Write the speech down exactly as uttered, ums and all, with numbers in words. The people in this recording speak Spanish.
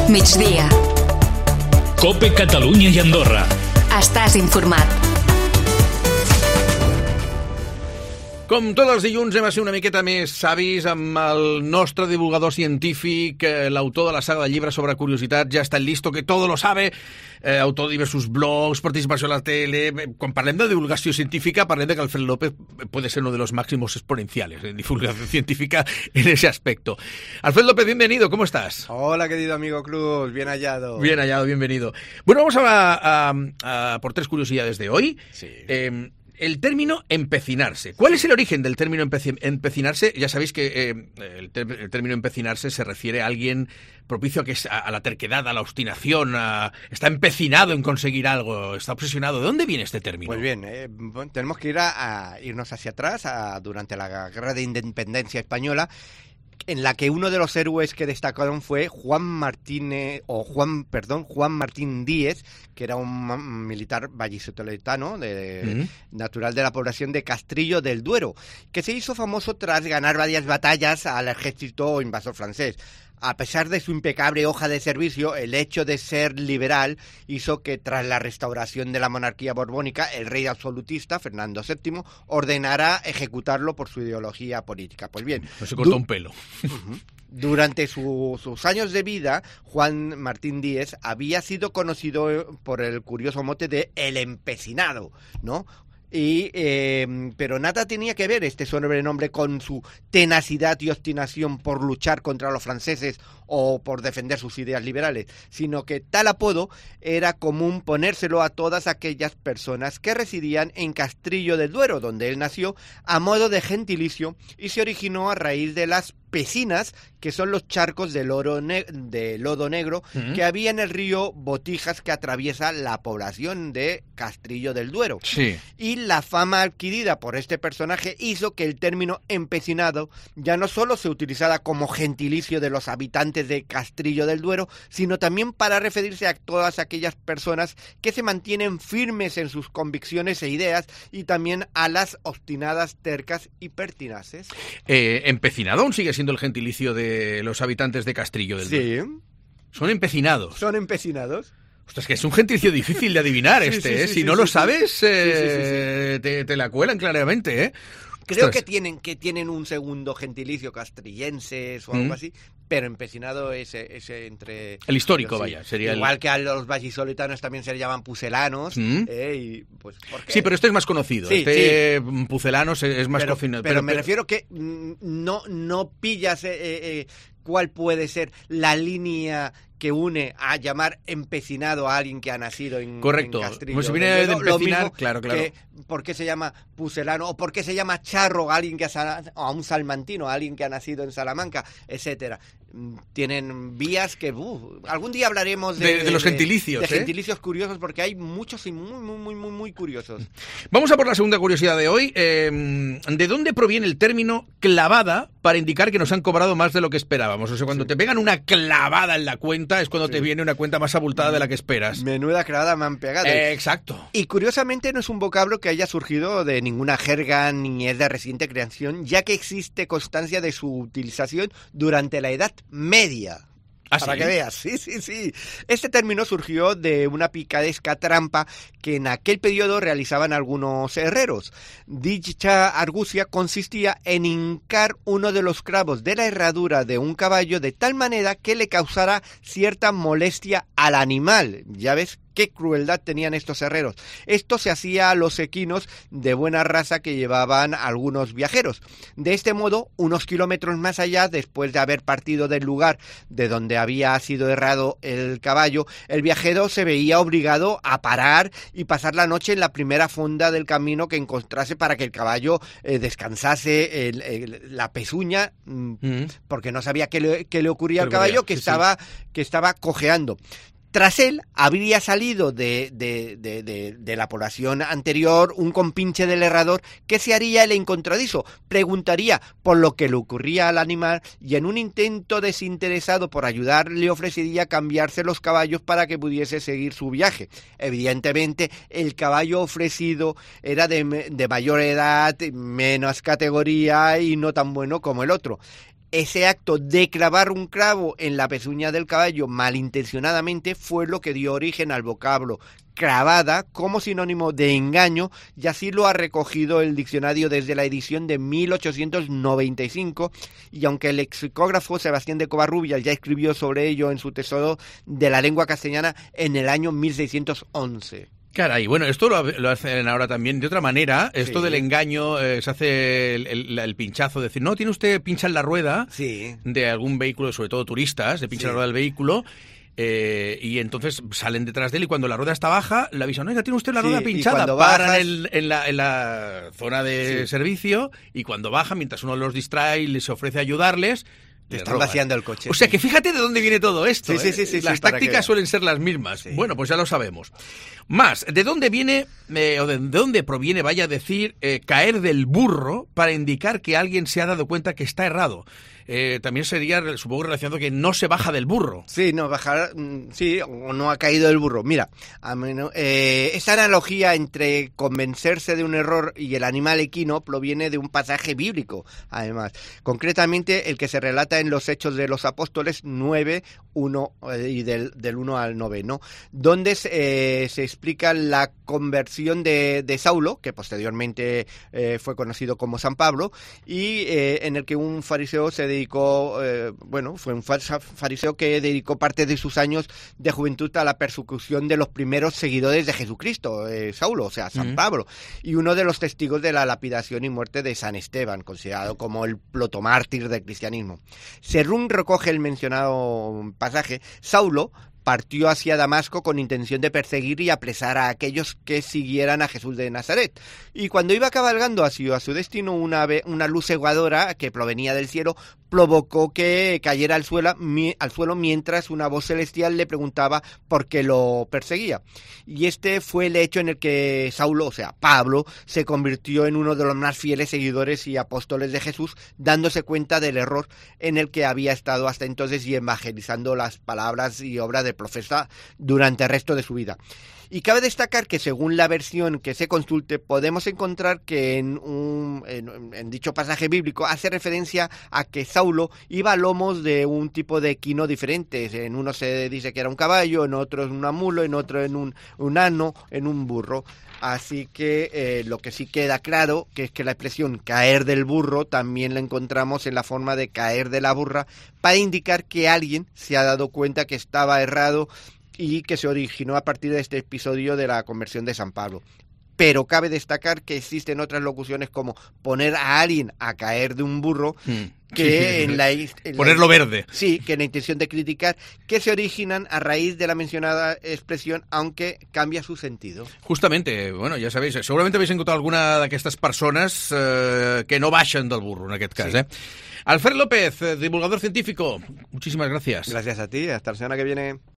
Migdia. COPE Catalunya i Andorra. Estàs informat. Com tots els dilluns hem de ser una miqueta més savis amb el nostre divulgador científic, eh, l'autor de la saga de llibres sobre curiositat, ja està listo, que todo lo sabe, eh, autor de diversos blogs, participació a la tele. Quan parlem de divulgació científica, parlem de que Alfred López puede ser uno de los máximos exponenciales en divulgación científica en ese aspecto. Alfred López, bienvenido, ¿cómo estás? Hola, querido amigo Cruz, bien hallado. Bien hallado, bienvenido. Bueno, vamos a, a, a por tres curiosidades de hoy. Sí. Eh, El término empecinarse. ¿Cuál es el origen del término empeci- empecinarse? Ya sabéis que eh, el, ter- el término empecinarse se refiere a alguien propicio a, que es, a, a la terquedad, a la obstinación, a, está empecinado en conseguir algo, está obsesionado. ¿De dónde viene este término? Pues bien, eh, bueno, tenemos que ir a, a irnos hacia atrás, a, durante la Guerra de Independencia Española, en la que uno de los héroes que destacaron fue Juan Martínez, o Juan, perdón, Juan Martín Díez, que era un militar vallisoletano, de, uh-huh. natural de la población de Castrillo del Duero, que se hizo famoso tras ganar varias batallas al ejército invasor francés. A pesar de su impecable hoja de servicio, el hecho de ser liberal hizo que tras la restauración de la monarquía borbónica, el rey absolutista, Fernando séptimo, ordenara ejecutarlo por su ideología política. Pues bien... No se cortó du- un pelo. Uh-huh. Durante su, sus años de vida, Juan Martín Díez había sido conocido por el curioso mote de El Empecinado, ¿no? Y, eh, pero nada tenía que ver este sobrenombre con su tenacidad y obstinación por luchar contra los franceses o por defender sus ideas liberales, sino que tal apodo era común ponérselo a todas aquellas personas que residían en Castrillo del Duero, donde él nació, a modo de gentilicio, y se originó a raíz de las pecinas, que son los charcos de, loro ne- de lodo negro uh-huh. que había en el río Botijas, que atraviesa la población de Castrillo del Duero. Sí. Y la fama adquirida por este personaje hizo que el término empecinado ya no solo se utilizara como gentilicio de los habitantes de Castrillo del Duero, sino también para referirse a todas aquellas personas que se mantienen firmes en sus convicciones e ideas, y también a las obstinadas, tercas y pertinaces. Eh, ¿Empecinado aún sigue siendo el gentilicio de los habitantes de Castrillo del Duero? Sí. Son empecinados. Son empecinados. Ostras, que es un gentilicio difícil de adivinar sí, este, sí, ¿eh? sí, Si sí, no sí, lo sí. sabes, eh, sí, sí, sí, sí. Te, te la cuelan claramente, ¿eh? Creo Ostras. que tienen que tienen un segundo gentilicio, castrillenses o algo ¿Mm? así, pero empecinado ese, ese entre... El histórico, sí. vaya, sería Igual el... que a los vallisoletanos también se le llaman puselanos, ¿Mm? eh, y pues, ¿por qué? Sí, pero este es más conocido. Sí, este sí. Pucelanos es más pero, cocinado. Pero, pero me refiero que mm, no, no pillas eh, eh, cuál puede ser la línea que une a llamar empecinado a alguien que ha nacido en, Correcto. en Castrillo. Pues si viene de Lo empecinar, mismo claro, claro. Que, ¿por qué se llama pucelano? ¿O por qué se llama charro a alguien que ha, a un salmantino, a alguien que ha nacido en Salamanca, etcétera? Tienen vías que... Uh, algún día hablaremos de, de, de los gentilicios. De, de ¿eh? gentilicios curiosos, porque hay muchos y muy, muy, muy, muy, muy curiosos. Vamos a por la segunda curiosidad de hoy. Eh, ¿De dónde proviene el término clavada para indicar que nos han cobrado más de lo que esperábamos? O sea, cuando sí. te pegan una clavada en la cuenta es cuando sí. te viene una cuenta más abultada de la que esperas. Menuda clavada me han pegado. Eh, exacto. Y curiosamente no es un vocablo que haya surgido de ninguna jerga ni es de reciente creación, ya que existe constancia de su utilización durante la Edad Media. ¿Ah, Para sí? que veas, sí, sí, sí. Este término surgió de una picaresca trampa que en aquel periodo realizaban algunos herreros. Dicha argucia consistía en hincar uno de los clavos de la herradura de un caballo de tal manera que le causara cierta molestia al animal. Ya ves qué crueldad tenían estos herreros. Esto se hacía a los equinos de buena raza que llevaban algunos viajeros. De este modo, unos kilómetros más allá, después de haber partido del lugar de donde había sido herrado el caballo, el viajero se veía obligado a parar y pasar la noche en la primera fonda del camino que encontrase para que el caballo eh, descansase el, el, la pezuña, mm. porque no sabía qué le, qué le ocurría al caballo, que, sí, estaba, sí. que estaba cojeando. Tras él, habría salido de, de, de, de, de la población anterior un compinche del herrador que se haría el encontradizo, preguntaría por lo que le ocurría al animal y en un intento desinteresado por ayudar le ofrecería cambiarse los caballos para que pudiese seguir su viaje. Evidentemente, el caballo ofrecido era de, de mayor edad, menos categoría y no tan bueno como el otro. Ese acto de clavar un clavo en la pezuña del caballo malintencionadamente fue lo que dio origen al vocablo clavada como sinónimo de engaño, y así lo ha recogido el diccionario desde la edición de mil ochocientos noventa y cinco, y aunque el lexicógrafo Sebastián de Covarrubias ya escribió sobre ello en su tesoro de la lengua castellana en el año mil seiscientos once. Caray, bueno, esto lo, lo hacen ahora también de otra manera. Esto Sí. del engaño, eh, se hace el, el, el pinchazo, decir, no, tiene usted, pincha en la rueda Sí. de algún vehículo, sobre todo turistas, de pincha Sí. la rueda del vehículo, eh, y entonces salen detrás de él y cuando la rueda está baja, le avisan, oiga, tiene usted la Sí, rueda y pinchada, cuando paran bajas- en, en la, en la zona de Sí. servicio y cuando baja, mientras uno los distrae y les ofrece ayudarles, Te les están roban. vaciando el coche. O sea sí. que fíjate de dónde viene todo esto. Sí, sí, ¿eh? sí, sí, Las sí, para que tácticas veas. suelen ser las mismas. Sí. Bueno, pues ya lo sabemos. Más, ¿de dónde viene, eh, o de, de dónde proviene, vaya a decir, eh, caer del burro para indicar que alguien se ha dado cuenta que está errado? Eh, también sería, supongo, relacionado que no se baja del burro. Sí, no, bajar, mm, sí, o no ha caído el burro. Mira, a menos, eh, esta analogía entre convencerse de un error y el animal equino proviene de un pasaje bíblico, además. Concretamente, el que se relata en los Hechos de los Apóstoles nueve, uno eh, y del, del uno al nueve, ¿no? Donde se, eh, se explica la conversión de, de Saulo, que posteriormente eh, fue conocido como San Pablo, y eh, en el que un fariseo se dedicó, eh, bueno, fue un fariseo que dedicó parte de sus años de juventud a la persecución de los primeros seguidores de Jesucristo, eh, Saulo, o sea, San Mm. Pablo, y uno de los testigos de la lapidación y muerte de San Esteban, considerado como el protomártir del cristianismo. Según recoge el mencionado pasaje, Saulo partió hacia Damasco con intención de perseguir y apresar a aquellos que siguieran a Jesús de Nazaret. Y cuando iba cabalgando hacia su destino, una, una luz cegadora que provenía del cielo provocó que cayera al suelo, mi, al suelo mientras una voz celestial le preguntaba por qué lo perseguía. Y este fue el hecho en el que Saulo, o sea, Pablo, se convirtió en uno de los más fieles seguidores y apóstoles de Jesús, dándose cuenta del error en el que había estado hasta entonces y evangelizando las palabras y obras del profeta durante el resto de su vida. Y cabe destacar que según la versión que se consulte, podemos encontrar que en, un, en, en dicho pasaje bíblico hace referencia a que Saulo iba a lomos de un tipo de equino diferentes. En uno se dice que era un caballo, en otro en una mulo, en otro en un, un asno, en un burro. Así que eh, lo que sí queda claro que es que la expresión caer del burro también la encontramos en la forma de caer de la burra para indicar que alguien se ha dado cuenta que estaba errado y que se originó a partir de este episodio de la conversión de San Pablo. Pero cabe destacar que existen otras locuciones como poner a alguien a caer de un burro, Mm. que Sí, sí, sí. en la... En Ponerlo la, verde. Sí, que en la intención de criticar, que se originan a raíz de la mencionada expresión, aunque cambia su sentido. Justamente, bueno, ja sabéis, segurament habéis encontrat alguna d'aquestes persones eh, que no baixen del burro, en aquest cas. Sí. Eh? Alfred López, divulgador científico, muchísimas gracias. Gracias a ti, hasta la semana que viene.